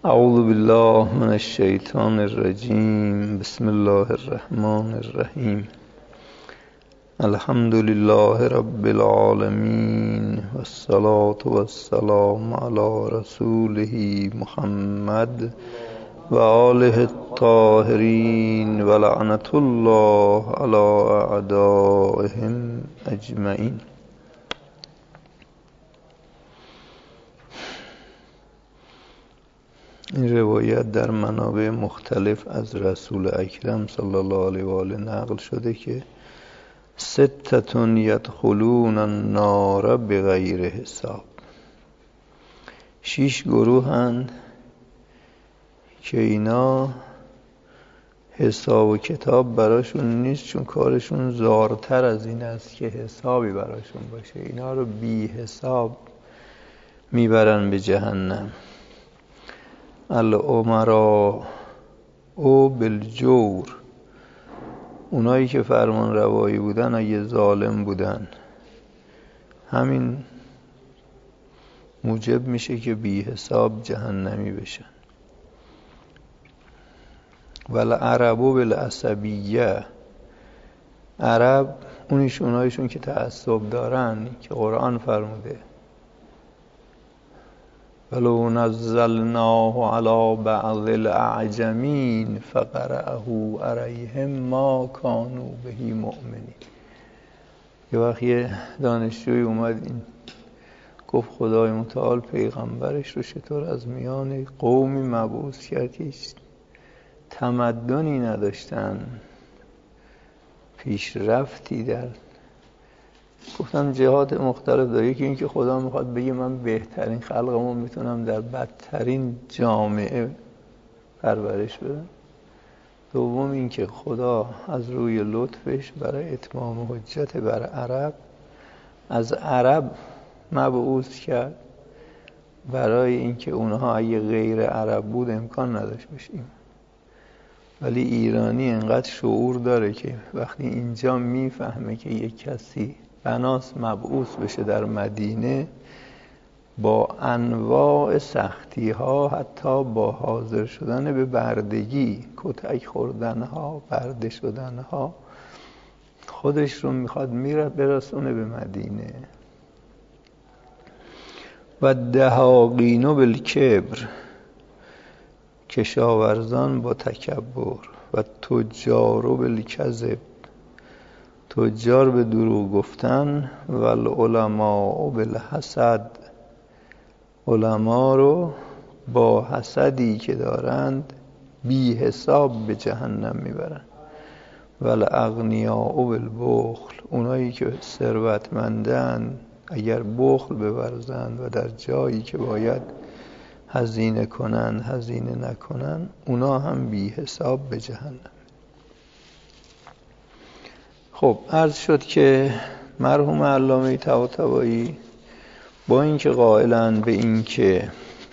اعوذ بالله من الشیطان الرجیم. بسم الله الرحمن الرحیم. الحمد لله رب العالمین والصلاة والسلام علی رسوله محمد و آله الطاهرین و لعنت الله علی اعدائهم اجمعین. این روایت در منابع مختلف از رسول اکرم صلی الله علیه و آله نقل شده که ستة یدخلون النار بغیر حساب. 6 گروهند که اینا حساب و کتاب براشون نیست، چون کارشون زارتر از این است که حسابی براشون باشه. اینا رو بی حساب میبرن به جهنم. الامراء او بالجور، اونایی که فرمان روایی بودن اگه ظالم بودن، همین موجب میشه که بی حساب جهنمی بشن. والعرب بالعصبیه، عرب اونایشون که تعصب دارن که قرآن فرموده ولو نزلناه علی بعض الاعجمین فقرأه علیهم ما كانوا به مؤمنین. یه وقت یه دانشجوی اومد این گفت خدای متعال پیغمبرش رو چطور از میان قومی مبعوث کرد که هیچ تمدنی نداشتن، پیشرفتی در گفتم جهات مختلف داره. یکی این که خدا میخواد بگه من بهترین خلقمو میتونم در بدترین جامعه پرورش بدم. دوم این که خدا از روی لطفش برای اتمام حجت بر عرب از عرب مبعوث کرد، برای اینکه اونها اگه غیر عرب بود امکان نداشت بشیم. ولی ایرانی انقدر شعور داره که وقتی اینجا میفهمه که یک کسی بناس مبعوث بشه در مدینه، با انواع سختی ها، حتی با حاضر شدن به بردگی، کتک خوردن ها، برده شدن ها، خودش رو میخواد برسونه به مدینه. و دهاقین بالکبر، کشاورزان با تکبر. و تجار بالکذب، تجار به دروغ گفتن. و العلماء بالحسد، علما رو با حسدی که دارند بی حساب به جهنم میبرن. و الاغنیاء بالبخل، اونایی که ثروتمندن اگر بخل بورزند و در جایی که باید هزینه کنن هزینه نکنن، اونا هم بی حساب به جهنم. خب عرض شد که مرحوم علامه طباطبایی با اینکه قائلند به این که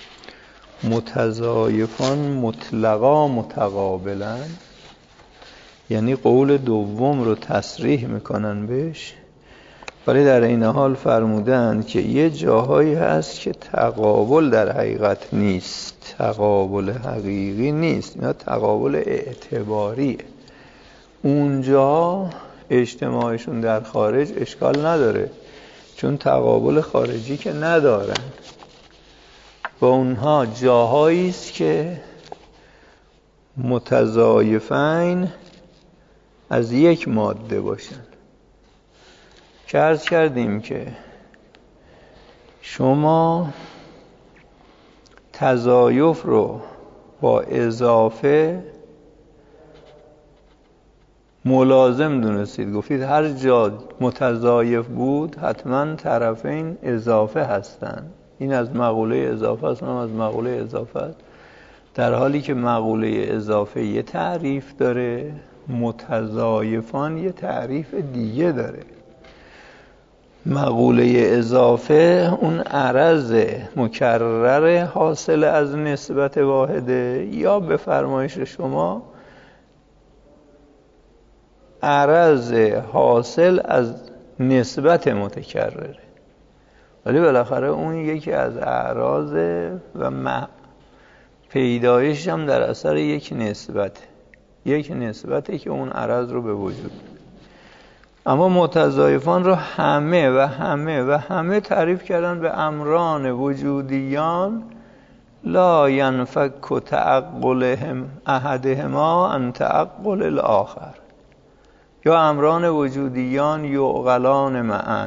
متضایفان مطلقا متقابلن، یعنی قول دوم رو تصریح میکنن بهش، ولی در این حال فرمودن که یه جاهایی هست که تقابل در حقیقت نیست، تقابل حقیقی نیست، اینا تقابل اعتباریه. اونجا اجتماعشون در خارج اشکال نداره، چون تقابل خارجی که ندارن. با اونها جاهایی است که متضایفین از یک ماده باشن. که عرض کردیم که شما تضایف رو با اضافه ملازم دونستید. گفتید هر جا متضایف بود حتما طرفین اضافه هستن. این از مقوله اضافه است، هم از مقوله اضافه است. در حالی که مقوله اضافه یه تعریف داره، متضایفان یه تعریف دیگه داره. مقوله اضافه اون عرض مکرر حاصل از نسبت واحده، یا به فرمایش شما عرض حاصل از نسبت متکرره. ولی بالاخره اون یکی از اعراض و پیدایش هم در اثر یک نسبته که اون عرض رو به وجود. اما متضایفان رو همه تعریف کردن به امران وجودیان لا ینفک تعقلهم احدهما عن تعقل الاخر، یا امران وجودیان یعقلان معا،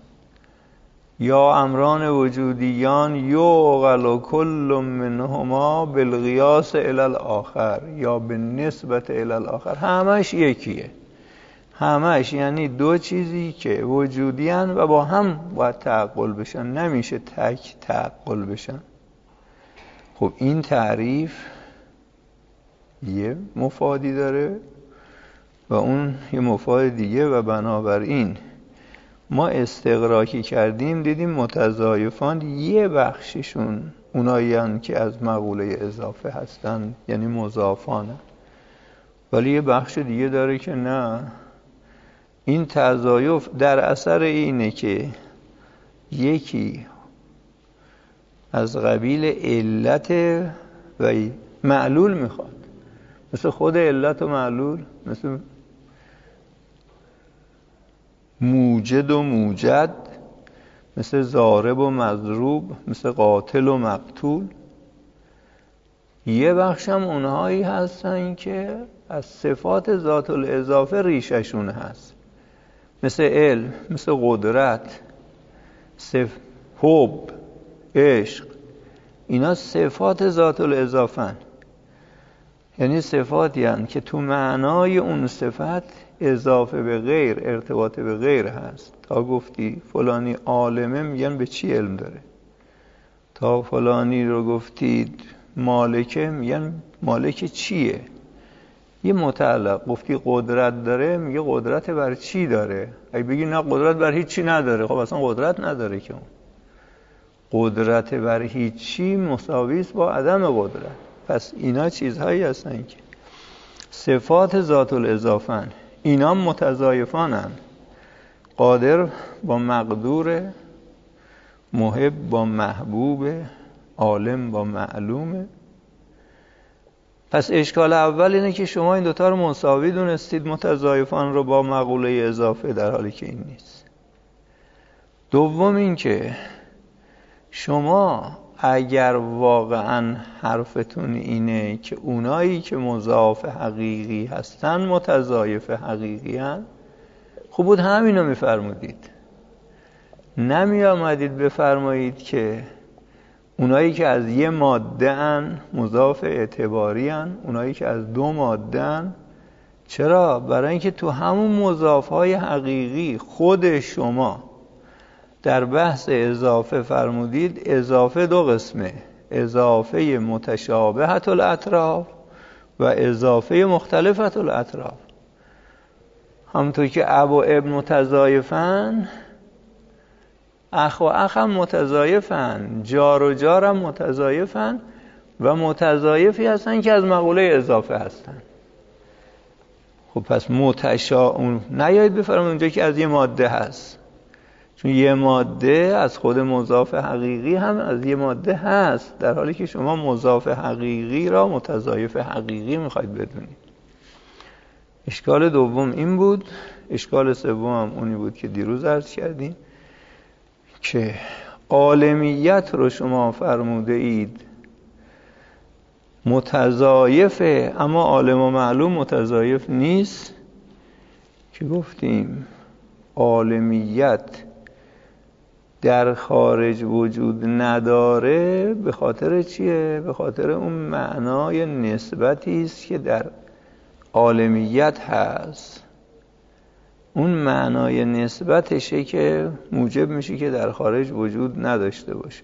یا امران وجودیان یعقل کل منهما بالقیاس الی الاخر یا بالنسبت الی الاخر. همش یکیه، همش یعنی دو چیزی که وجودیان و با هم باید تعقل بشن، نمیشه تک تعقل بشن. خب این تعریف یه مفادی داره و اون یه مفاد دیگه، و بنابراین ما استقراکی کردیم دیدیم متضایفان یه بخششون اونایین که از مقوله اضافه هستن، یعنی مضافانه، ولی یه بخش دیگه داره که نه، این تضایف در اثر اینه که یکی از قبیل علت و معلول میخواد، مثل خود علت و معلول، مثل موجد و موجد، مثل ضارب و مضروب، مثل قاتل و مقتول. یه بخش هم اونهایی هستن که از صفات ذات الاضافه ریششون هست، مثل علم، مثل قدرت، حب، عشق. اینا صفات ذات الاضافه، یعنی صفاتی هستند که تو معنای اون صفت اضافه به غیر، ارتباط به غیر هست. تا گفتی فلانی عالمه، میگن به چی علم داره. تا فلانی رو گفتید مالکه، میگن مالک چیه. یه متعلق گفتی قدرت داره، میگه قدرت بر چی داره. اگه بگی نه قدرت بر هیچ چی نداره، خب اصلا قدرت نداره که. اون قدرت بر هیچ چی مساوی است با عدم قدرت. پس اینا چیزهایی هستن که صفات ذات الاضافه، اینا متضایفانن. قادر با مقدور، محب با محبوب، عالم با معلومه. پس اشکال اول اینه که شما این دوتا رو مساوی دونستید، متضایفان رو با مقوله اضافه، در حالی که این نیست. دوم این که شما اگر واقعا حرفتون اینه که اونایی که مضاف حقیقی هستن متضایف حقیقی هستن، خوب بود همینو میفرمودید، نمی آمدید بفرمایید که اونایی که از یه ماده ان مضاف اعتباری ان، اونایی که از دو ماده ان. چرا؟ برای اینکه تو همون مضاف های حقیقی خود شما در بحث اضافه فرمودید اضافه دو قسمه، اضافه متشابهت الاطراف و اضافه مختلفت الاطراف. همونطور که اب و ابن متضایفن، اخ و اخ هم متضایفن، جار و جار هم متضایفن و متضایفی هستن که از مقوله اضافه هستن. خب پس نیایید بفرمایید اونجا که از یه ماده هست، چون یه ماده از خود مضاف حقیقی هم از یه ماده هست، در حالی که شما مضاف حقیقی را متضایف حقیقی میخواید بدونید. اشکال دوم این بود. اشکال سوم هم اونی بود که دیروز عرض کردیم که عالمیت رو شما فرموده اید متضایفه، اما عالم و معلوم متضایف نیست، که گفتیم عالمیت در خارج وجود نداره. به خاطر چیه؟ به خاطر اون معنای نسبتی است که در عالمیت هست. اون معنای نسبتشه که موجب میشه که در خارج وجود نداشته باشه.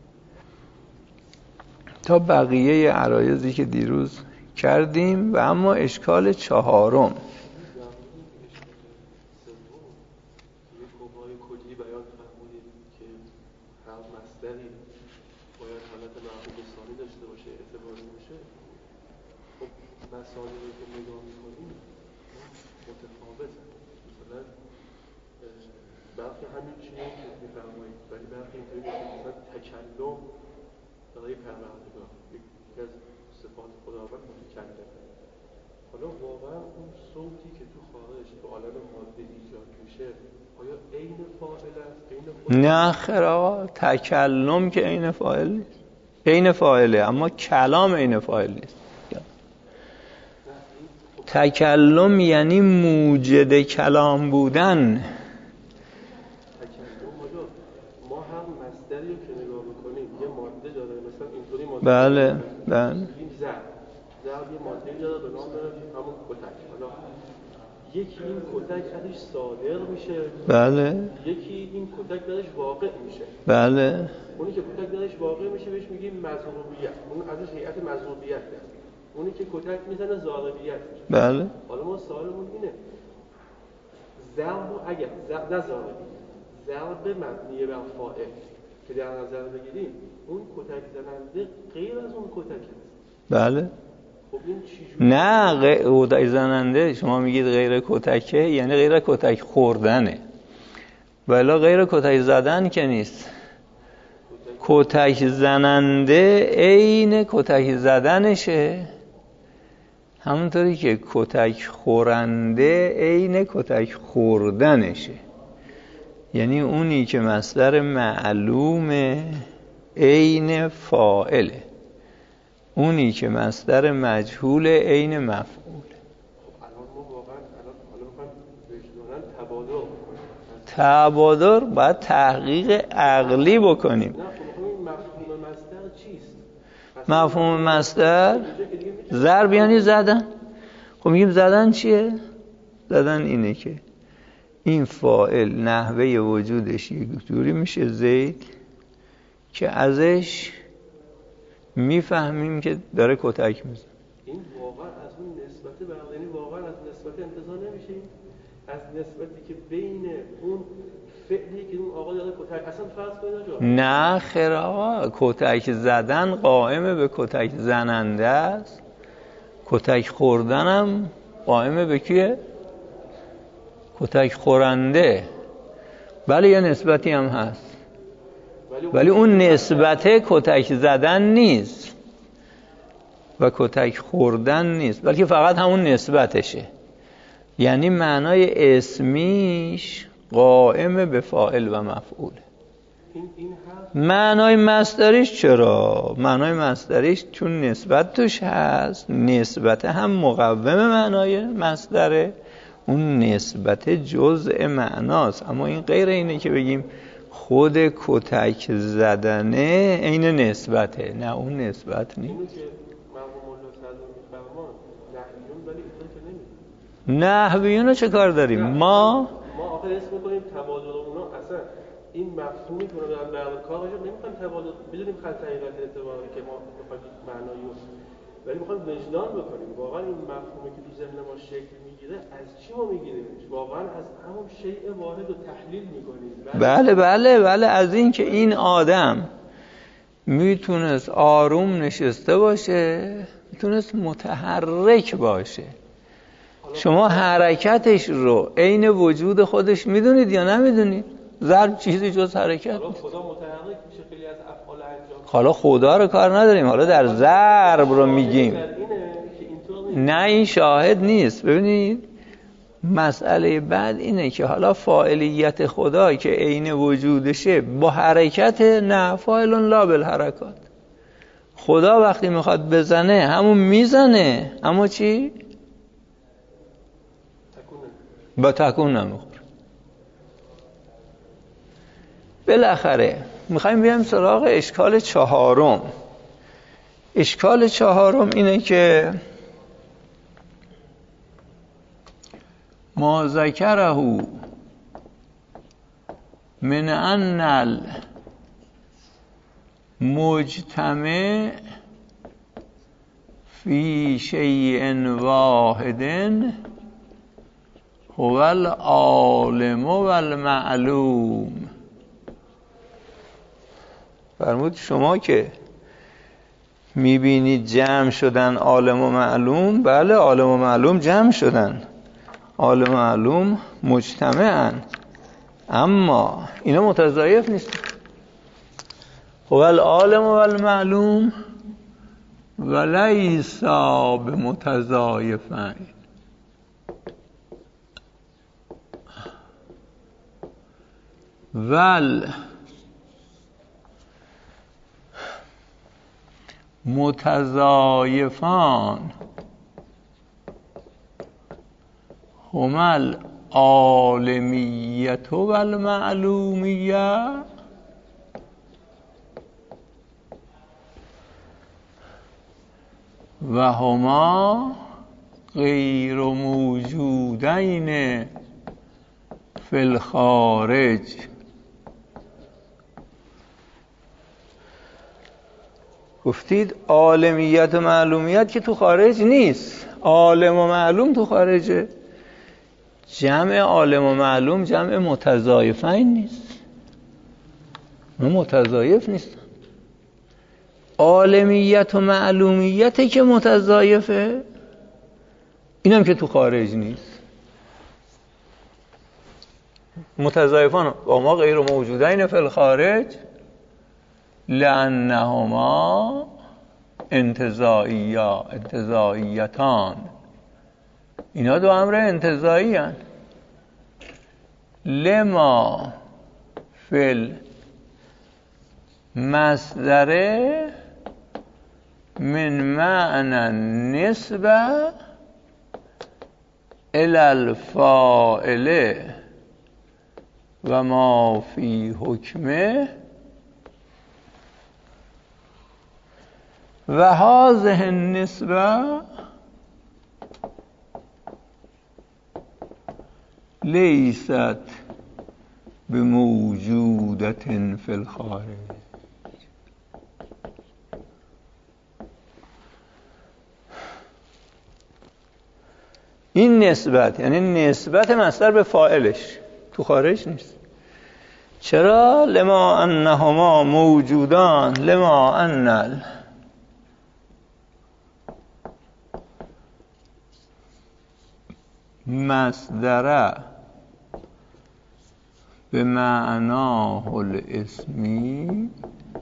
تا بقیه عرایضی که دیروز کردیم. و اما اشکال چهارم، مسائلی که نگاه می‌کنیم متفاوته. مثلا برخی همین چیزی که می‌فرمایید، ولی برخی اینطوری که مثلا تکلم برای پروردگار، یک یکی از صفات خداوند متکلم. حالا واقعا اون صوتی که تو خارج تو عالم ماده ایجاد میشه آیا عین فاعل است؟ نه خیر آقا، تکلم که عین فاعل نیست. عین فاعله اما کلام عین فاعل نیست. تکلم یعنی موجد کلام بودن. ما هم مصدری رو که نگاه بکنیم یه ماده داره، مثلا اینطوری ماده بله بله ضرب یه ماده داره به نام همون کتک. حالا یکی این کتک ازش صادر میشه، بله یکی این کتک درش واقع میشه. بله اونی که کتک درش واقع میشه بهش میگیم مضروبیت، اون ازش هیئت مضروبیت داره. اونی که کتک میزنه ضاربیت میشه. بله حالا ما سوالمون اینه ضرب اگر نه ضرب مبنی بر فاعل که در نظر بگیریم اون کتک زننده غیر از اون کتک است. بله خب این چجوری؟ نه کتک زننده شما میگید غیر کتکه، یعنی غیر کتک خوردنه، ولی غیر کتک زدن که نیست. کتک زننده عین کتک زدنشه، همونطوری که کتک خورنده عین کتک خوردنشه. یعنی اونی که مصدر معلومه عین فاعله، اونی که مصدر مجهول عین مفعوله. خب الان ما واقعا حالا میخوایم وجداناً تبادر باید تحقیق عقلی بکنیم. نه خب مفهوم مصدر چیست؟ مفهوم مصدر ضرب یعنی زدن. خب میگیم زدن چیه؟ زدن اینه که این فاعل نحوه وجودش یک جوری میشه زید که ازش میفهمیم که داره کتک میزنه. این واقعا از اون نسبت بردنی واقعا از نسبت انتظار نمیشیم، از نسبتی که بین اون فعلی که اون آقا داره کتک اصلا فرض کنید جا. نه خیر آقا، کتک زدن قائمه به کتک زننده است، کتک خوردنم قائمه به کیه؟ کتک خورنده. بله یه نسبتی هم هست، ولی اون نسبت کتک زدن نیست و کتک خوردن نیست، بلکه فقط همون نسبتشه. یعنی معنای اسمیش قائم به فاعل و مفعول. معنای مصدریش چرا؟ معنای مصدریش چون نسبت توش هست، نسبت هم مقوم معنای مصدره، اون نسبت جزء معناست. اما این غیر اینه که بگیم خود کتک زدنه عین نسبته، نه اون نسبت نیست. نحویون رو چه کار داریم؟ ما آخر اسم میکنیم تبادل اونا اصلا این مفهومی که اونا دارن برای کارش نمیخوایم تبادل بدونیم خط حقیقت اعتباری که ما بخوایم معنایی رو، ولی میخوایم وجدان بکنیم واقعا این مفهومی که تو ذهن ما شکل میگیره از چی ما میگیریم؟ واقعا از همون شیء واحد رو تحلیل میکنیم. بله از این که این آدم میتونست آروم نشسته باشه، میتونست متحرک باشه. شما حرکتش رو عین وجود خودش میدونید یا نمیدونید؟ ضرب چیزی جز حرکت نیست. خدا متحرک میشه خیلی از افعال انجام. حالا خدا رو کار نداریم، حالا در ضرب رو میگیم. نه این شاهد نیست. ببینید مسئله بعد اینه که حالا فاعلیت خدا که عین وجودشه با حرکت، نه فاعل لا بالحرکات. خدا وقتی میخواد بزنه همون میزنه، اما چی؟ با تکون نمیخوره. بالاخره میخوایم بیایم سراغ اشکال چهارم. اشکال چهارم اینه که ما ذکره من ان المجتمع فی شیء واحد هو العالم و المعلوم. فرمود شما که میبینید جمع شدن عالم و معلوم، بله عالم و معلوم جمع شدن، عالم و معلوم مجتمعن، اما اینا متضایف نیست. هو العالم و المعلوم ولیس بمتضایفین ول متضایفان هما العالمیت و المعلومیه و هما غیر موجودین فی الخارج. گفتید عالمیت و معلومیت که تو خارج نیست، عالم و معلوم تو خارجه. جمع عالم و معلوم جمع متضایفین نیست، متضایف نیست. عالمیت و معلومیتی که متضایفه، اینم که تو خارج نیست. متضایفان با ما غیر موجودین فی الخارج لانهما انتزاعیتان، اینا دو امر انتزاعی هستند. لما فی المصدر من معنی نسبه الی الفاعل و ما فی حکمه و هذه النسبه لیست بموجودت فی الخارج. این نسبت یعنی نسبت مصدر به فاعلش تو خارج نیست. چرا؟ لما انهما موجودان، لما ان مصدر به معناه الاسمی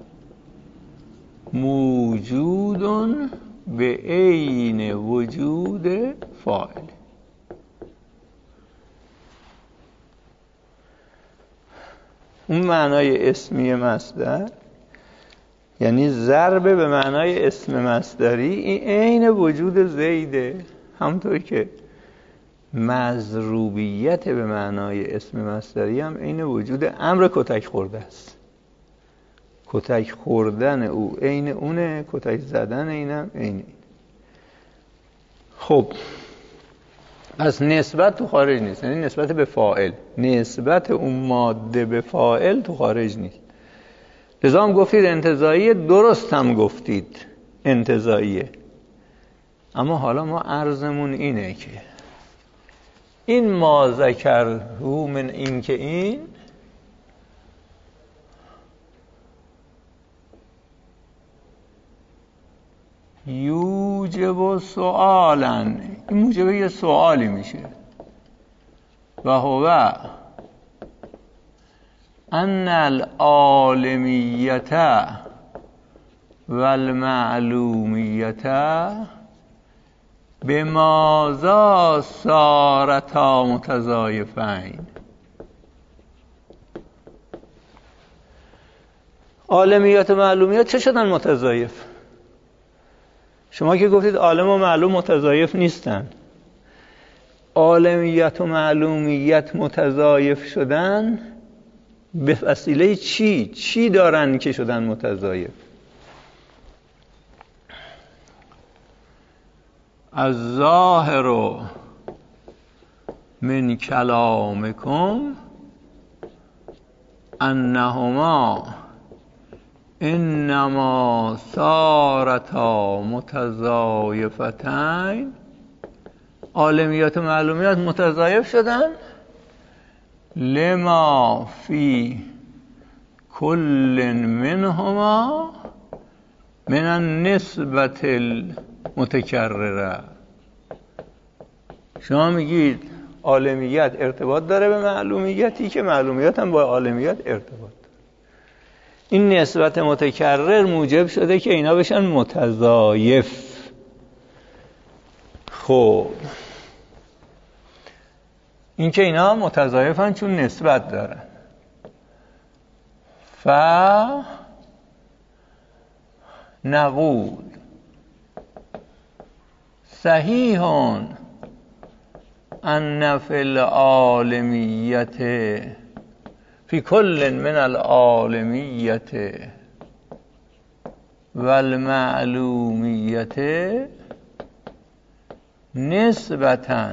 موجود به عین وجود فاعل. اون معنای اسمی مصدر یعنی ضرب به معنای اسم مصدری، این عین وجود زیده. همونطور که مضروبیت به معنای اسم مصدری هم عین وجود امر کتک خورده است. کتک خوردن او عین اونه، کتک زدن اینم عین این. خب پس نسبت تو خارج نیست، یعنی نسبت به فاعل، نسبت اون ماده به فاعل تو خارج نیست. لذا هم گفتید انتزاعیه، درست هم گفتید انتزاعیه. اما حالا ما عرضمون اینه که این ما ذکره من این که این یوجب سؤالا، این موجب یه سؤالی میشه. و هو ان العالمیت و المعلومیت بماذا صارتا متضایفین. عالمیت و معلومیت چه شدن متضایف؟ شما که گفتید عالم و معلوم متضایف نیستن. عالمیت و معلومیت متضایف شدن به وسیله چی دارن که شدن متضایف؟ الظاهر من کلامکم انهما انما صارتا متضایفتین. عالمیت و معلومیت متضایف شدن لما فی کل منهما من النسبت المتکرره. شما میگید عالمیت ارتباط داره به معلومیتی که معلومیت هم با عالمیت ارتباط داره. این نسبت متکرر موجب شده که اینا بشن متضایف. خب این که اینا متضایفن چون نسبت دارن. نقول صحیح ان فی العالمیت فی کل من العالمیت والمعلومیت نسبتاً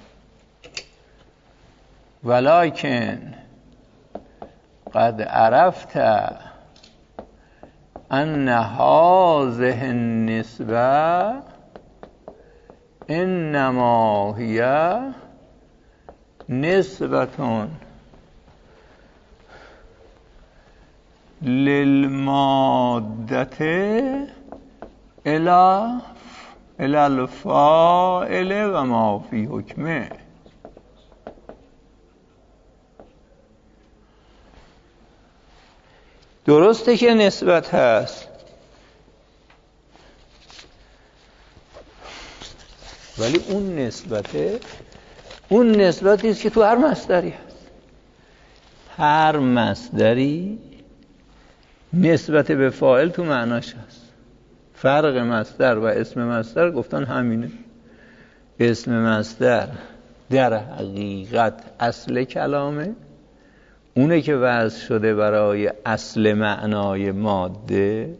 ولکن قد عرفت ان هذه النسبه انما هي نسبة للمادة الى الفاعل و ما فی حکمه. درسته که نسبت هست، ولی اون نسبتی است که تو هر مصدری هست. هر مصدری نسبت به فاعل تو معناش هست. فرق مصدر و اسم مصدر گفتن همینه. اسم مصدر در حقیقت اصل کلامه، اونه که وضع شده برای اصل معنای ماده،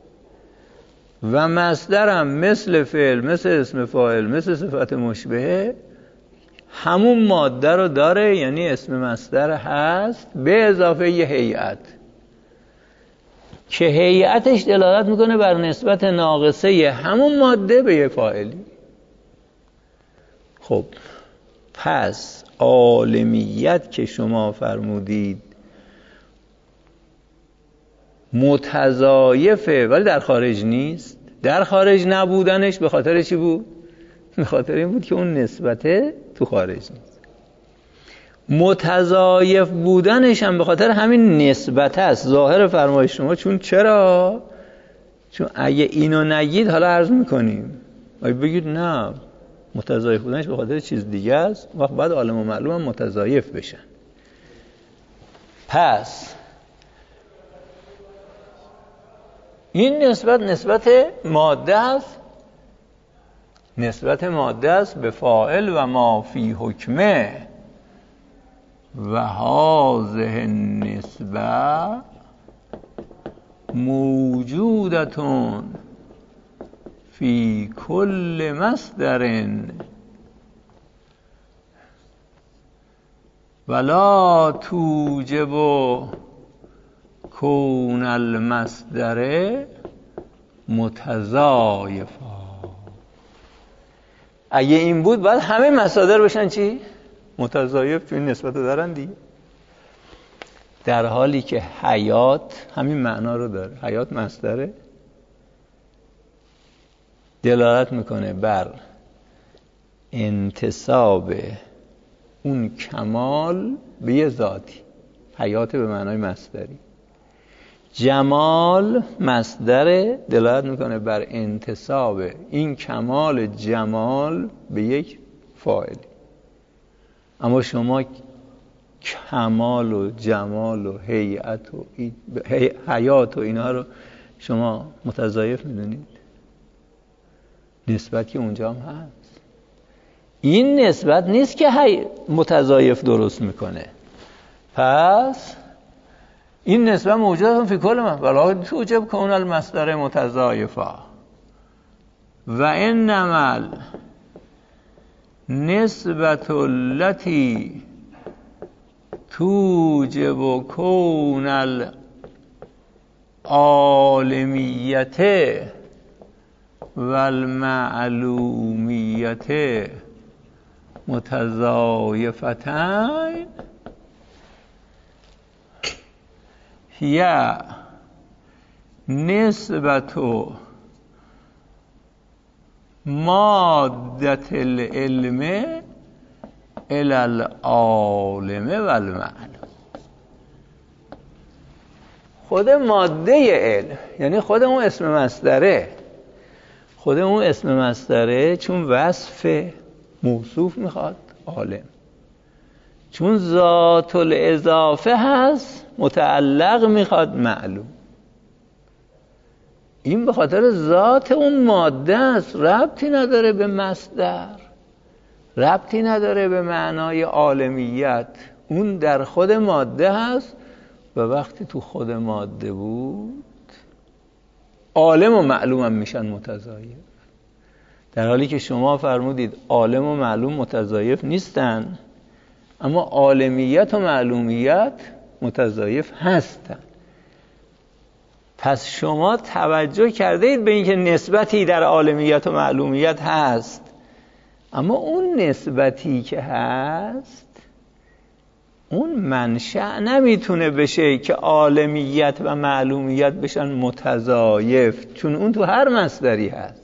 و مصدر هم مثل فعل، مثل اسم فاعل، مثل صفت مشبهه همون ماده رو داره، یعنی اسم مصدر هست به اضافه یه هیئت که هیئتش دلالت میکنه بر نسبت ناقصه همون ماده به یه فاعلی. خب پس عالمیت که شما فرمودید متضایفه ولی در خارج نیست. در خارج نبودنش به خاطر چی بود؟ به خاطر این بود که اون نسبته تو خارج نیست. متضایف بودنش هم به خاطر همین نسبت است. ظاهر فرمایش شما چون اگه اینو نگید حالا عرض میکنیم، اگه بگید نه متضایف بودنش به خاطر چیز دیگه است، وقت بعد عالم و معلوم هم متضایف بشن. پس این نسبت ماده است، نسبت ماده است به فاعل و ما فی حکمه، و هذه النسبه موجودتون فی کل مصدر ولا توجب کون المصدر متضایفا. اگه این بود باید همه مصادر بشن چی؟ متضایف، چون نسبت دارن دیگه. در حالی که حیات همین معنا رو داره. حیات مصدره، دلالت میکنه بر انتساب اون کمال به یه ذاتی. حیات به معنای مصدری. جمال مصدر، دلالت میکنه بر انتساب این کمال جمال به یک فاعل. اما شما کمال و جمال و هیئت و حیات و اینها رو شما متضایف میدونید؟ نسبت که اونجا هم هست. این نسبت نیست که متضایف درست میکنه. پس این نسبت موجوده فی کل ما ولا توجب کون المصدر متضایفا و انما نسبت التي توجب کون العالمیت والمعلومیت متضایفتین هی نسبت مادة العلم الى العالم والمعلوم. خود ماده علم، یعنی خود اون اسم مصدره. خود اون اسم مصدره چون وصف موصوف میخواد عالم، چون ذات الاضافه هست متعلق میخواد معلوم. این به خاطر ذات اون ماده است، ربطی نداره به مصدر، ربطی نداره به معنای عالمیت. اون در خود ماده هست و وقتی تو خود ماده بود عالم و معلوم هم میشن متضایف، در حالی که شما فرمودید عالم و معلوم متضایف نیستن، اما عالمیت و معلومیت متضایف هستن. پس شما توجه کرده اید به اینکه نسبتی در عالمیت و معلومیت هست، اما اون نسبتی که هست اون منشأ نمیتونه بشه که عالمیت و معلومیت بشن متضایف، چون اون تو هر مصدری هست.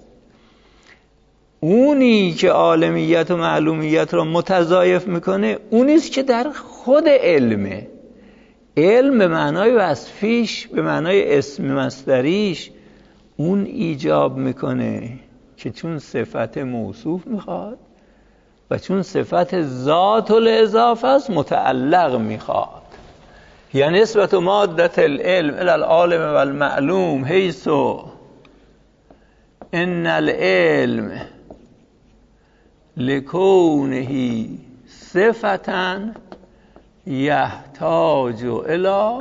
اونی که عالمیت و معلومیت رو متضایف میکنه اونیست که در خود علمه. علم به معنای وصفیش، به معنای اسم مصدریش، اون ایجاب میکنه که چون صفت موصوف میخواد و چون صفت ذات الاضافه است متعلق میخواد. یعنی نسبت مادة العلم الى العالم والمعلوم حیث ان العلم لکونه صفتا یحتاج الى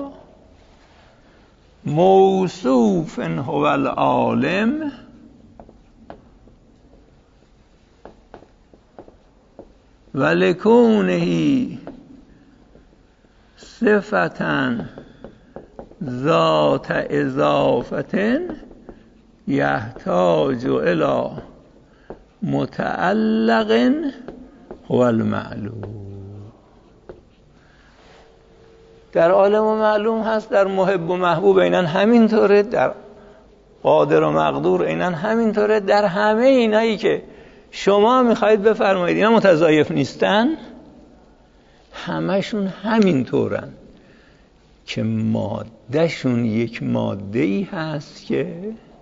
موصوف هو العالم و لکونه صفتا ذات اضافه یحتاج الى متعلق هو المعلوم. در عالم و معلوم هست، در محب و محبوب اینن همینطوره، در قادر و مقدور اینن همینطوره، در همه اینایی که شما میخواید بفرمایید اینا متضایف نیستن، همشون همینطورن که مادهشون یک ماده‌ای هست که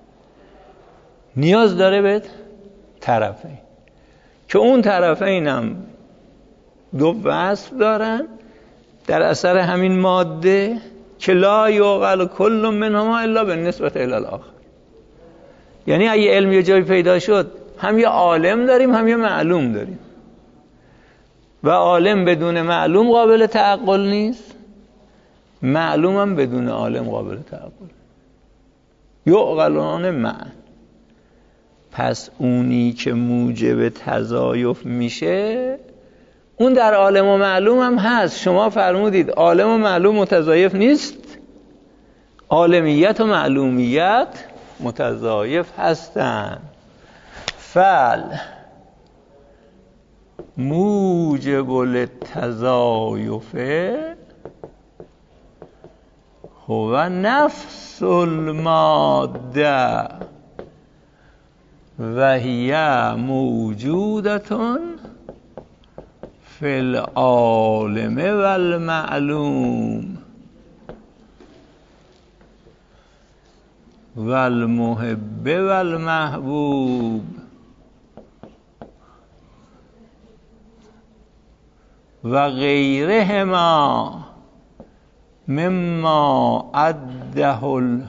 نیاز داره به طرفین، که اون طرفین هم دو وصف دارن در اثر همین ماده که لا یعقل کل منهما الا بالنسبة الی الاخر. یعنی اگه علم یه جایی پیدا شد هم یه عالم داریم هم یه معلوم داریم و عالم بدون معلوم قابل تعقل نیست، معلوم هم بدون عالم قابل تعقل، یعقلان معا. پس اونی که موجب تضایف میشه اون در عالم و معلوم هم هست. شما فرمودید عالم و معلوم متضایف نیست، عالمیت و معلومیت متضایف هستند. فعل موجب للتضایف هو نفس الماده و هی موجودتون فی العالم و المعلوم و المحب و المحبوب و غیرهما مما عده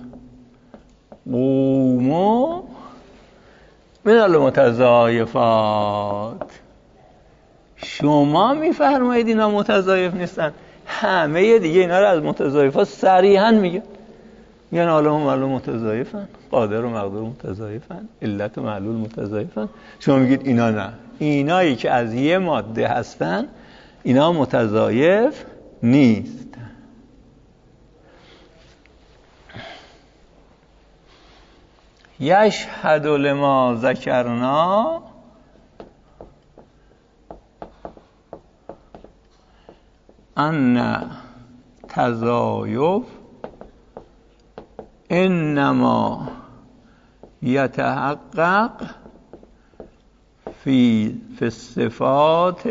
القوم من المتضایفات. شما میفرمایید اینا متضایف نیستن، همه دیگه اینا رو از متضایفات صریحا میگن، میگن عالم و معلوم متضایفن، قادر و مقدور متضایفن، علت و معلول متضایفن. شما میگید اینا نه، اینایی که از یه ماده هستن اینا متضایف نیست. یشهد لما ذکرنا ان تضایف انما یتحقق فی الصفات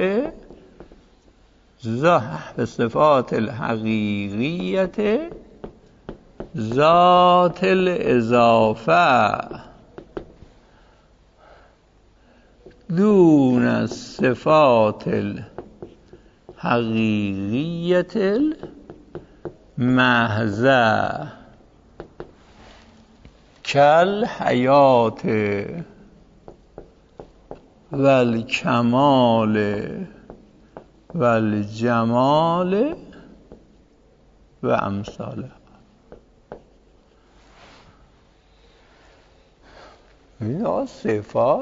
الحقیقیت ذات الاضافه دون الصفات الحقیقیة المحضة کالحیات والکمال والجمال و امثاله. این صفات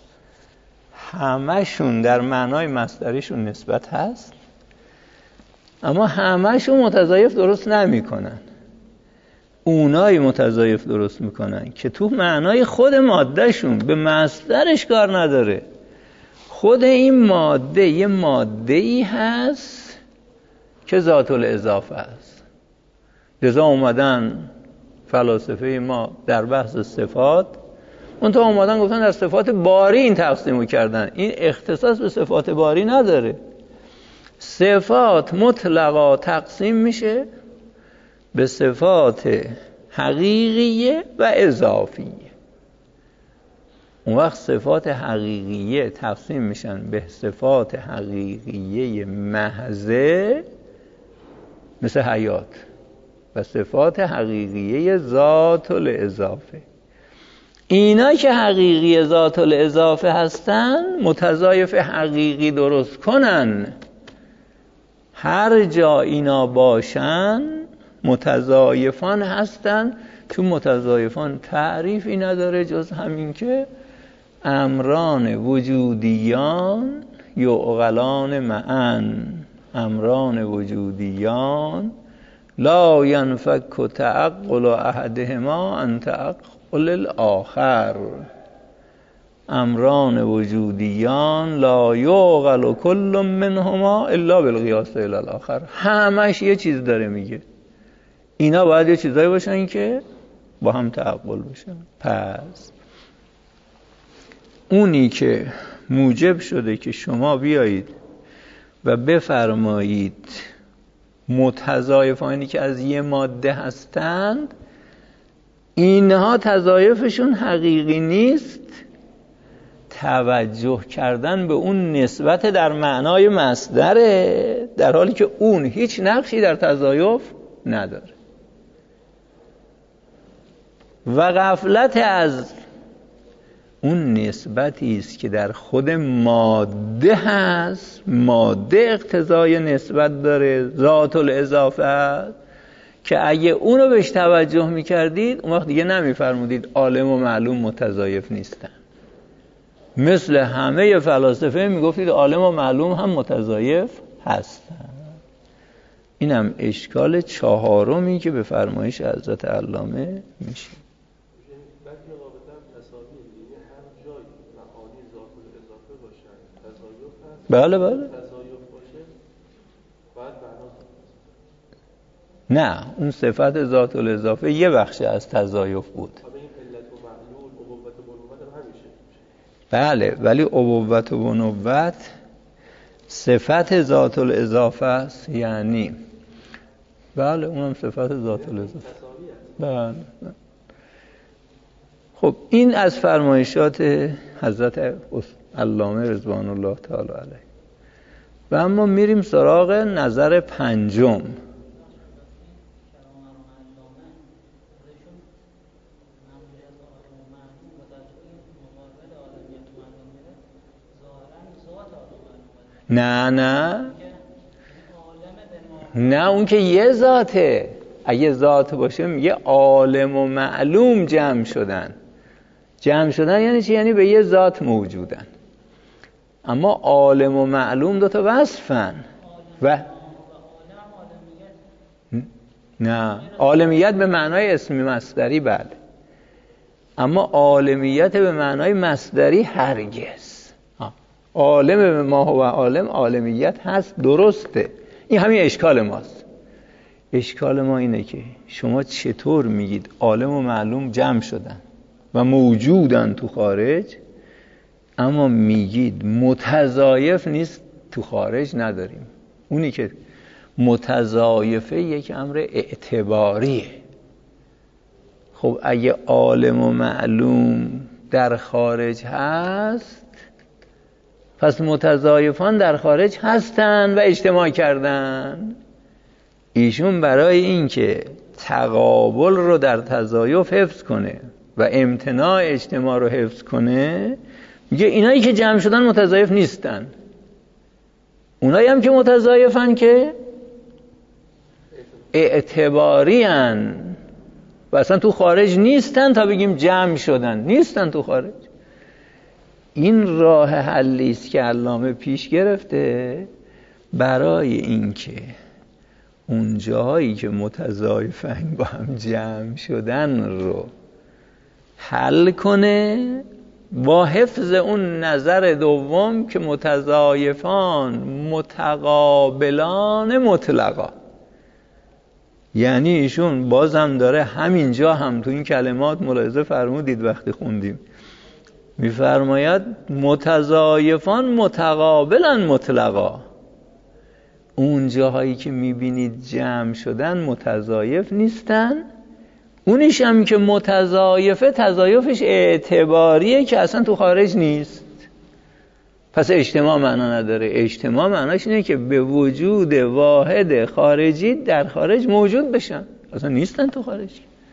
همشون در معنای مصدریشون نسبت هست، اما همشون متضایف درست نمی کنن. اونایی متضایف درست میکنن که تو معنای خود مادهشون به مصدرش کار نداره. خود این ماده یه ماده‌ای هست که ذات الاضافه است. لذا اومدن فلاسفه ما در بحث صفات اونتا اومدن گفتن در صفات باری این تقسیمو کردن. این اختصاص به صفات باری نداره. صفات مطلقا تقسیم میشه به صفات حقیقیه و اضافیه. اون وقت صفات حقیقیه تقسیم میشن به صفات حقیقیه محضه مثل حیات و صفات حقیقیه ذات الاضافه. اینا که حقیقی ذات الاضافه هستن متضایف حقیقی درست کنن. هر جا اینا باشن متضایفان هستن، چون متضایفان تعریفی نداره جز همین که امران وجودیان یعقلان معن. امران وجودیان لا ینفک تعقل احدهما عن تعقل الاخر. امران وجودیان لا یعقل کل منهما الا بالقیاس الی الاخر. همش یه چیز داره میگه. اینا باید یه چیزایی باشن که با هم تعقل بشن. پس اونی که موجب شده که شما بیایید و بفرمایید متضایفانی که از یه ماده هستند اینها تضایفشون حقیقی نیست، توجه کردن به اون نسبت در معنای مصدره، در حالی که اون هیچ نقشی در تضایف نداره. و غفلت از اون نسبتی است که در خود ماده هست. ماده اقتضای نسبت داره، ذات الاضافه است، که اگه اونو بهش توجه میکردید اون وقت دیگه نمیفرمودید عالم و معلوم متضایف نیستن. مثل همه فلاسفه میگفتید عالم و معلوم هم متضایف هستن. اینم اشکال چهارمی که به فرمایش حضرت علامه میشه. بله بله. نه، اون صفت ذات الاضافه یه بخش از تضایف بود. بله، ولی ابوت و بنوت صفت ذات الاضافه است. یعنی بله اونم صفت ذات الاضافه. بله. خب این از فرمایشات حضرت علامه رضوان الله تعالی علیه. و اما میریم سراغ نظر پنجم. نه اون که یه ذاته. اگه ذات باشه میگه عالم و معلوم جمع شدن. جمع شدن یعنی چی؟ یعنی به یه ذات موجودن. اما عالم و معلوم دو تا وصفن. و نه، عالمیت به معنای اسم مصدری بله، اما عالمیت به معنای مصدری هرگز. عالم به ما هو عالم عالمیت هست، درسته. این همین اشکال ماست. اشکال ما اینه که شما چطور میگید عالم و معلوم جمع شدن و موجودن تو خارج، اما میگید متضایف نیست تو خارج نداریم. اونی که متضایفه یک امر اعتباریه. خب اگه عالم و معلوم در خارج هست، پس متضایفان در خارج هستن و اجتماع کردن. ایشون برای اینکه تقابل رو در تضایف حفظ کنه و امتناع اجتماع رو حفظ کنه، میگه اینایی که جمع شدن متضایف نیستن، اونایی هم که متضایفن که اعتباری هن و اصلا تو خارج نیستن تا بگیم جمع شدن، نیستن تو خارج. این راه حلی است که علامه پیش گرفته برای اینکه اون جاهایی که متضایفن با هم جمع شدن رو حل کنه با حفظ اون نظر دوم که متضایفان متقابلان مطلقا. یعنی ایشون بازم داره همینجا هم تو این کلمات ملاحظه فرمودید وقتی خوندیم، میفرماید متضایفان متقابلن مطلقا. اون جاهایی که میبینید جمع شدن متضایف نیستن، اونیش هم که متضایفه تضایفش اعتباریه که اصلا تو خارج نیست. پس اجتماع معنا نداره. اجتماع معناش اینه که به وجود واحد خارجی در خارج موجود بشن، اصلا نیستن تو خارج.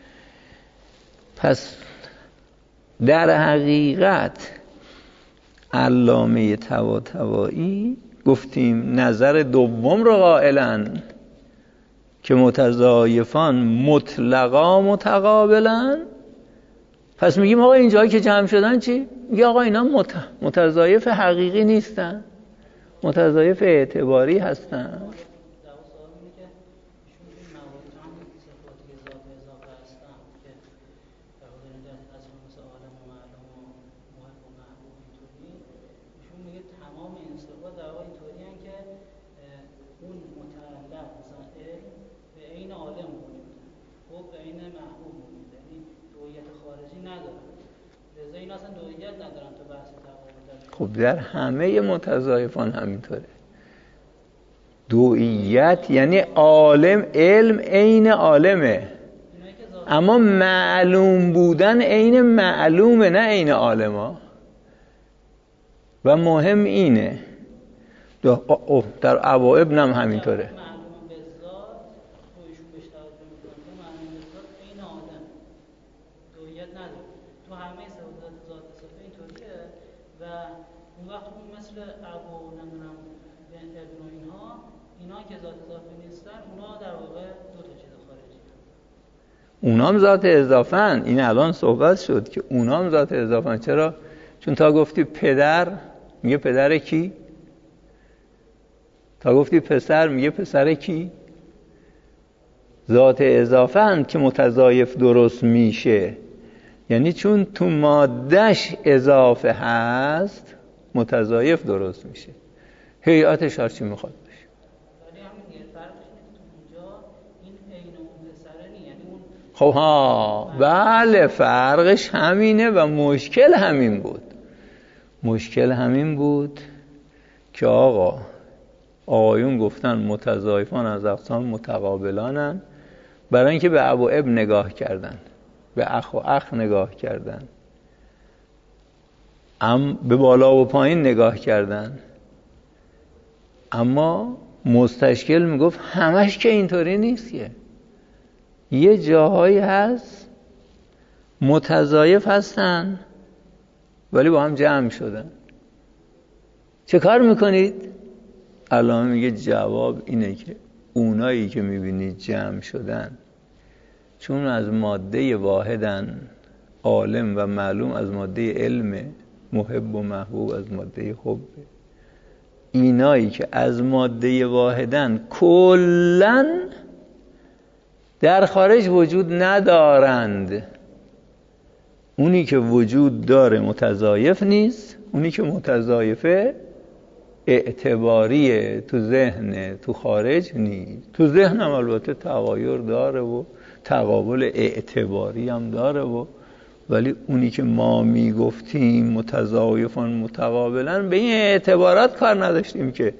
پس در حقیقت علامه طباطبایی گفتیم نظر دوم رو قائلن که متضایفان مطلقا متقابلن. پس میگیم آقا اینجایی که جمع شدن چی؟ میگه آقا اینا متضایف حقیقی نیستن، متضایف اعتباری هستن. خب در همه متضایفان همینطوره. دوئیت یعنی عالم، علم عین عالمه، اما معلوم بودن عین معلومه نه عین عالما. و مهم اینه در ابواب هم همینطوره. اونام ذات اضافه‌اند. این الان صحبت شد که اونام ذات اضافه‌اند. چرا؟ چون تا گفتی پدر میگه پدر کی؟ تا گفتی پسر میگه پسر کی؟ ذات اضافه‌اند که متضایف درست میشه. یعنی چون تو مادهش اضافه هست متضایف درست میشه. هیئتش هر چی میخواد باشه. خب ها بله فرقش همینه و مشکل همین بود. مشکل همین بود که آقایون گفتن متضایفان از اقسام متقابلانن، برای اینکه به اب و اب نگاه کردن، به اخ و اخ نگاه کردن، به بالا و پایین نگاه کردن. اما مستشکل میگفت همش که اینطوری نیست، که یه جاهایی هست متضایف هستن ولی با هم جمع شدن. چه کار میکنید؟ علامه میگه جواب اینه که اونایی که میبینید جمع شدن چون از ماده واحدن، عالم و معلوم از ماده علم، محب و محبوب از ماده حب، اینایی که از ماده واحدن کلن در خارج وجود ندارند. اونی که وجود داره متضایف نیست، اونی که متضایفه اعتباریه، تو ذهن تو خارج نیست. تو ذهن هم البته تغایر داره و تقابل اعتباری هم داره ولی اونی که ما میگفتیم متضایفان متقابلن به این اعتبارات کار نداشتیم، که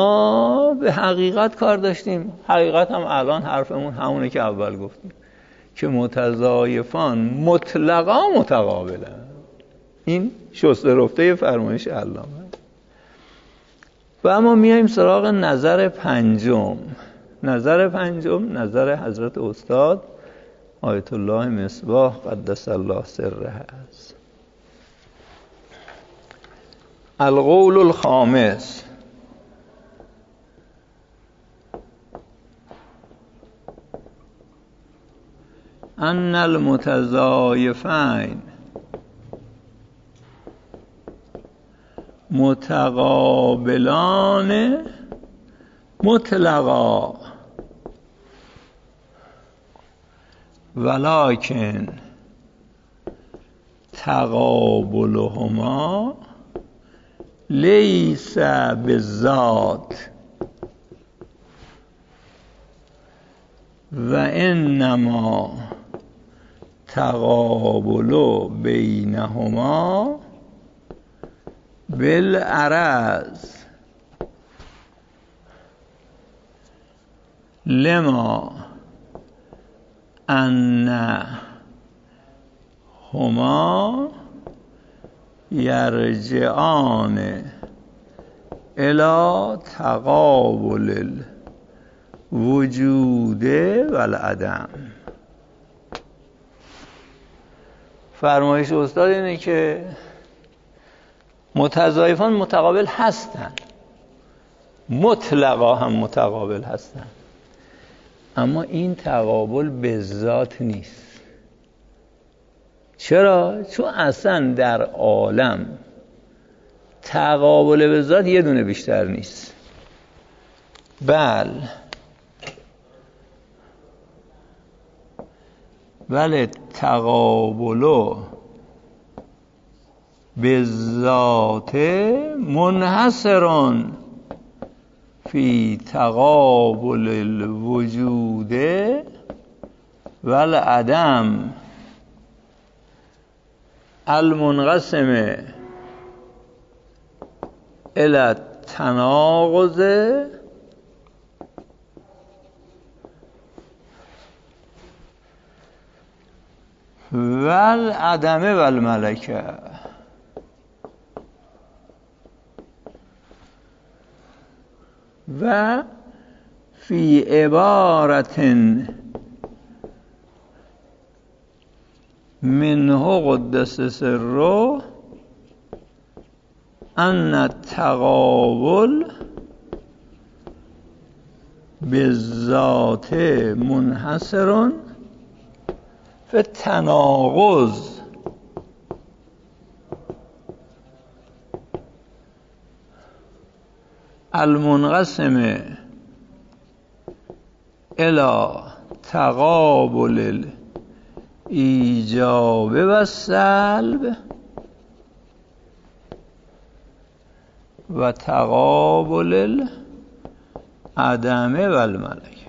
ما به حقیقت کار داشتیم. حقیقت هم الان حرفمون همونه که اول گفتیم که متضایفان مطلقا متقابلن. این شسته رفته فرمایش علامه. و اما میایم سراغ نظر پنجم. نظر حضرت استاد آیت الله مصباح قدس الله سره است. القول الخامس: ان المتضایفین متقابلان مطلقا ولکن تقابلهما لیس بالذات و انما تقابل بینهما بالعرض لما انهما یرجعان الی تقابل الوجود والعدم. فرمایش استاد اینه که متضایفان متقابل هستن، مطلقا هم متقابل هستن، اما این تقابل به ذات نیست. چرا؟ چون اصلا در عالم تقابل به ذات یه دونه بیشتر نیست. بله تقابل به ذات منحصرون فی تقابل الوجود والعدم المنقسم الی التناقض والعدم والملکه. و فی عبارت منه قدس سره ان التقابل بالذات منحصر فی التناقض المنقسم الی تقابل الایجاب و السلب و تقابل العدم و الملک.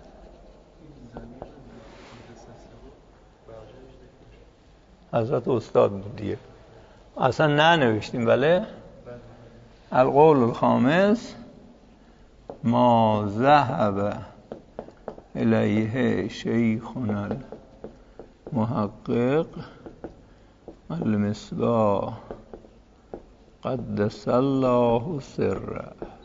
حضرت استاد بود دیگه، اصلا ننوشتیم. بله. القول الخامس ما ذهب الیه شیخنا المحقق المصباح قدس الله سره.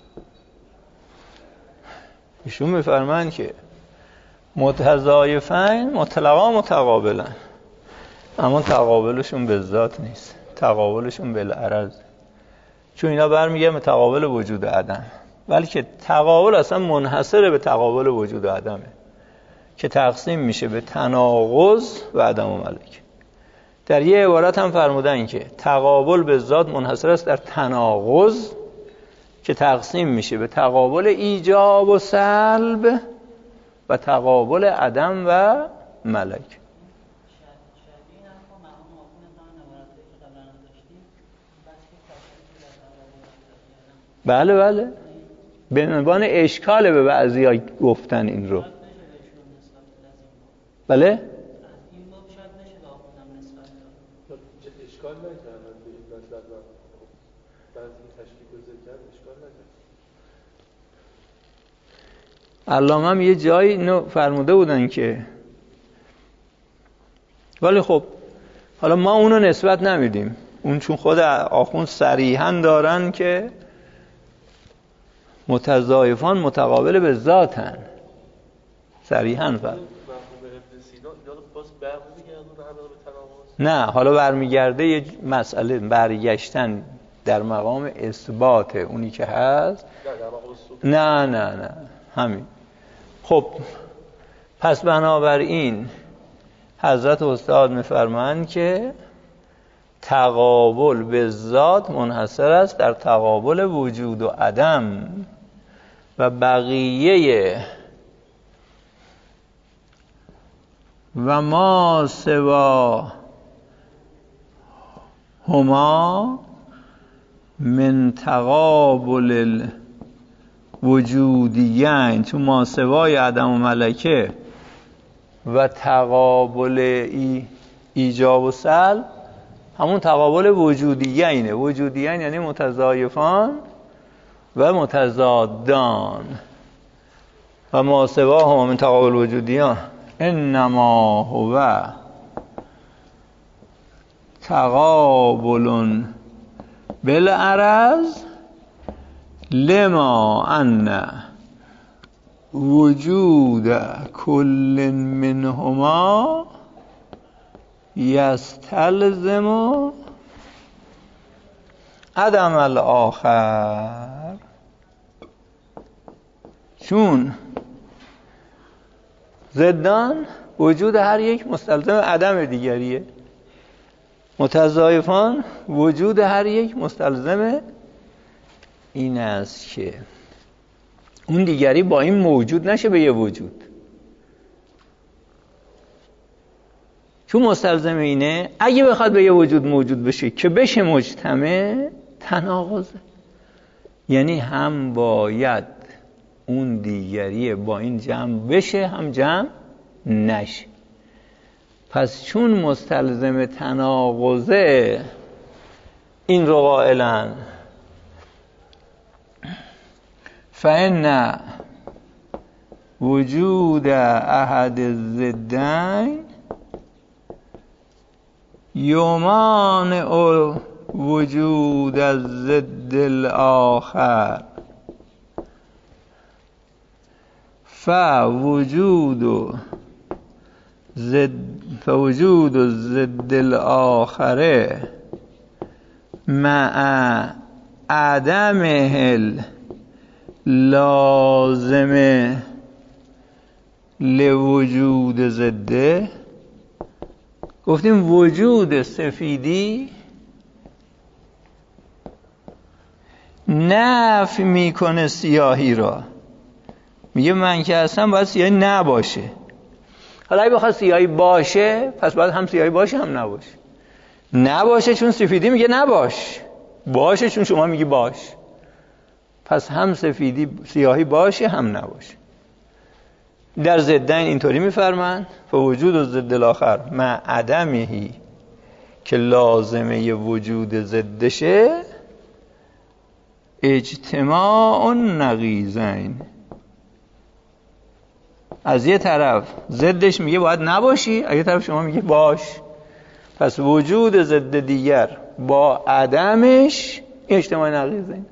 ایشون میفرمایند که متضایفین مطلقا متقابلن، اما تقابلشون به ذات نیست، تقابلشون بالعرض. چون اینا برمیگه به تقابل وجود و عدم، بلکه تقابل اصلا منحصر به تقابل وجود و عدمه که تقسیم میشه به تناقض و عدم و ملک. در یه عبارت هم فرمودن که تقابل به ذات منحصر است در تناقض که تقسیم میشه به تقابل ایجاب و سلب و تقابل عدم و ملک. بله به عنوان اشکال به بعضی ها گفتن این رو. بله اشکال نکردن به این مطلب، بعضی تشکیک و ذکر اشکال نکردن. علامه هم یه جایی اینو فرموده بودن که ولی خب حالا ما اونو نسبت نمیدیم، اون چون خود آخوند صریحاً دارن که متضایفان متقابل به ذاتن، صریحاً. نه حالا برمیگرده یه مسئله برگشتن در مقام اثبات اونی که هست. نه همین. خب پس بنابراین حضرت استاد میفرمایند که تقابل به ذات منحصر است در تقابل وجود و عدم و بقیه و ما سوا هما من تقابل الوجودیین، چون ما سوای عدم و ملکه و تقابل ایجاب و سلب همون تقابل وجودیینه. وجودیین یعنی متضایفان و متضادان. و ما سوا هما من تقابل وجودیان انما هو تقابل بالعرض لما ان وجود کل منهما یستلزم عدم الاخر. چون ضدان وجود هر یک مستلزم عدم دیگریه، متضایفان وجود هر یک مستلزم این است که اون دیگری با این موجود نشه به یه وجود. چون مستلزم اینه اگه بخواد به یه وجود موجود بشه که بشه مجتمع، تناقضه. یعنی هم باید اون دیگری با این جمع بشه هم جمع نشه. پس چون مستلزم تناقضه این رو قائلن فإن وجود احد الضدین یمانع وجود الضد الاخر فوجود الضد الاخر مع عدمه لازمه لوجود ضده. گفتیم وجود سفیدی نفی میکنه سیاهی را، میگه من که هستم باید سیاهی نباشه. حالا اگه بخواد سیاهی باشه پس باید هم سیاهی باشه هم نباشه. نباشه چون سفیدی میگه نباش، باشه چون شما میگی باش. پس هم سیاهی باشه هم نباشه. در ضدین اینطوری میفرمان فوجود الضد الاخر مع عدمهی که لازمه وجود ضدشه اجتماع نقیضین. از یه طرف ضدش میگه باید نباشی، از یه طرف شما میگه باش. پس وجود ضد دیگر با عدمش اجتماع نقیضین.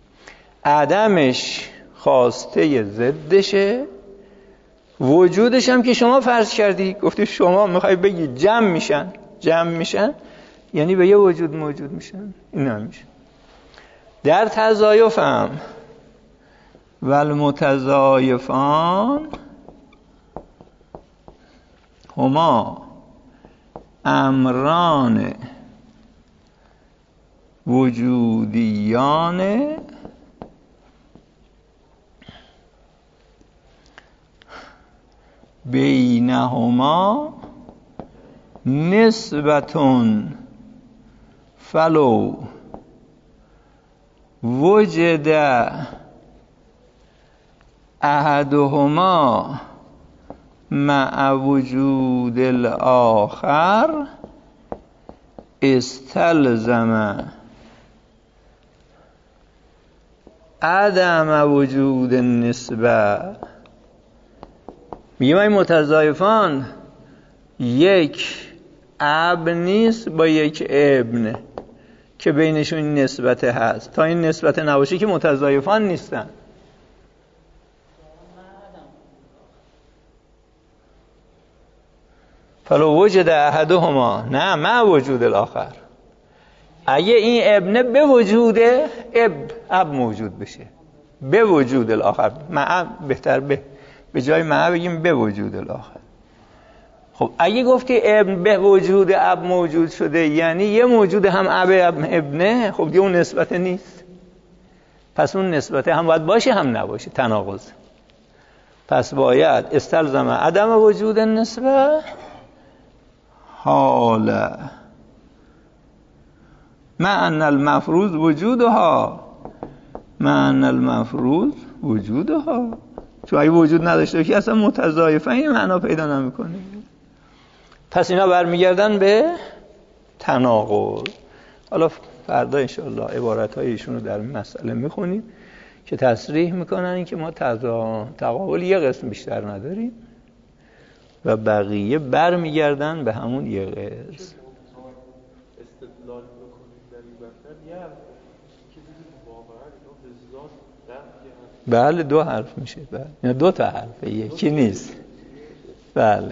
عدمش خواسته ضدشه، وجودش هم که شما فرض کردی، گفتی شما میخوای بگی جمع میشن یعنی به یه وجود موجود میشن. این هم میشه در تضایف هم و المتضایفان هما امران وجودیان بینهما نسبتون فلو وجد احدهما مع وجود الاخر استلزم عدم وجود النسبه. میگه این متضایفان یک اب نیست با یک ابن که بینشون این نسبت هست. تا این نسبت نباشه که متضایفان نیستن. فلو وجد احدهما، نه مع وجود الاخر. اگه این ابنه به وجود اب موجود بشه، به وجود الاخر، مع بهتر، به جای مع بگیم به وجود الاخر. خب اگه گفتی ابن به وجود اب موجود شده، یعنی یه موجود هم ابنه، خب دیگه اون نسبت نیست. پس اون نسبت هم باید باشه هم نباشه، تناقض. پس باید استلزم عدم وجود النسبه حالا مع ان المفروض وجودها، مع ان المفروض وجودها. چون اگه وجود نداشته که اصلا متضایفه این معنا پیدا نمیکنه. پس اینا برمیگردن به تناقض. حالا فردا انشاءالله عبارت‌های ایشون رو در این مسئله میخونیم که تصریح میکنن که ما تقابل یه قسم بیشتر نداریم و بقیه برمیگردن به همون یه قسم. استدلال بکنید در این مطلب یه حرف که بگید واقعا به ذات نفی. بله دو حرف میشه، بله یا دو تا حرفه، یکی نیست. بله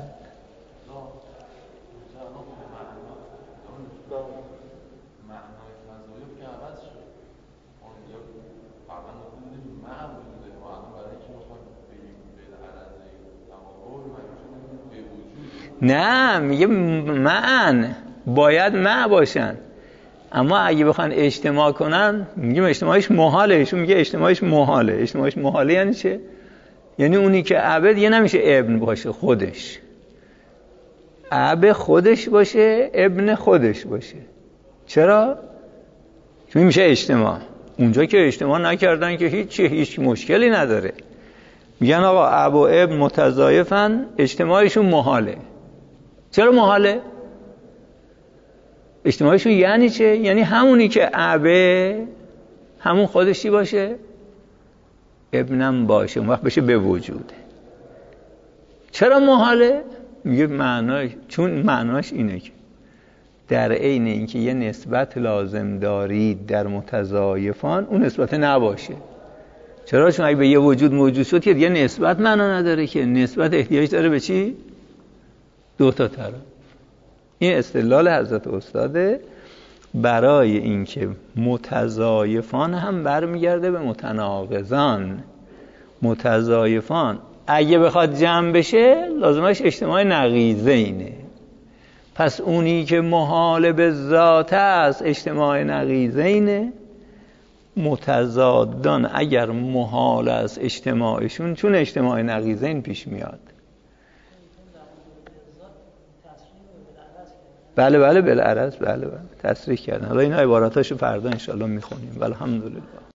نه، میگه معن باید مع باشن، اما اگه بخوان اجتماع کنن میگیم اجتماعش محاله. ایشون میگه اجتماعش محاله. اجتماعش محاله یعنی چه؟ یعنی اونی که عبد یه نمیشه ابن باشه خودش، عبد خودش باشه، ابن خودش باشه. چرا؟ چون میشه اجتماع. اونجا که اجتماع نکردن که هیچ مشکلی نداره. میگن آقا اب و ابن متضایفن، اجتماعشون محاله. چرا محاله؟ اجتماعشون یعنی چه؟ یعنی همونی که ابه همون خودشی باشه، ابنم باشه، اون وقت بشه به وجوده. چرا محاله؟ میگه معناش، چون معناش اینه که در عین اینکه یه نسبت لازم دارید در متضایفان، اون نسبت نباشه. چرا؟ چون اگه به یه وجود موجود شد که یه نسبت معنا نداره، که نسبت احتیاج داره به چی؟ دو تا طرف. این استدلال حضرت استاده برای اینکه متضایفان هم برمیگرده به متناقضان. متضایفان اگه بخواد جمع بشه لازمش اجتماع نقیضینه. پس اونی که محال به ذات است اجتماع نقیضینه. متضادان اگر محال است اجتماعشون، چون اجتماع نقیضین پیش میاد. بله بالعرض، بله تصریح کردن. حالا اینا عباراتاشو فردا انشاءالله میخونیم. الحمدلله.